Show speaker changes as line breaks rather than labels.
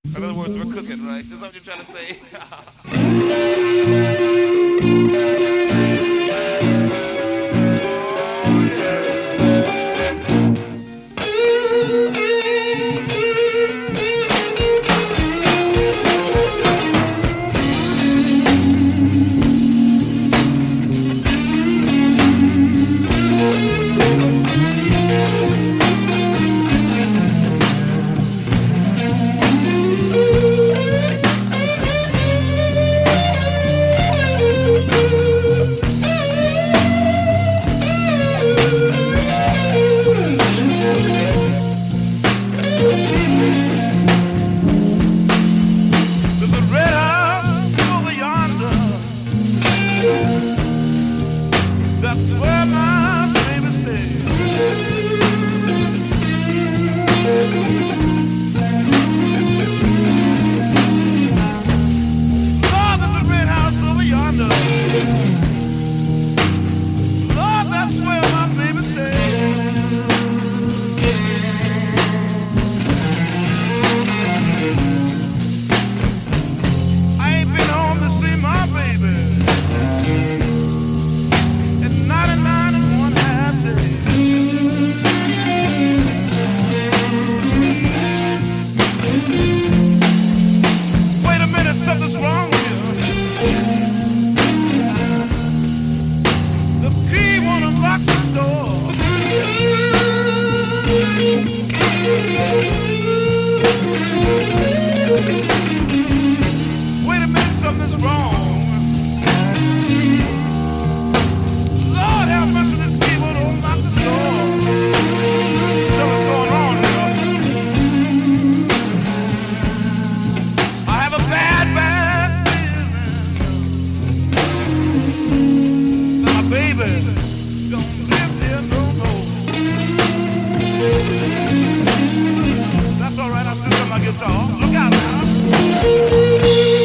In other words, we're cooking, right? Is that what you're trying to say? There's a red house over yonder. That's where my baby stays. Lord, there's a red house over yonder. Lord, that's where my baby stays. I ain't been home to see my baby in 99 and one half days. Wait a minute, something's wrong here. The key won't unlock this door. Wait a minute, something's wrong. Lord have mercy, this key won't unlock this door. Something's going on here. I have a bad, bad feeling that my baby don't live here no more. That's all right, I'll still play my guitar. Look out now.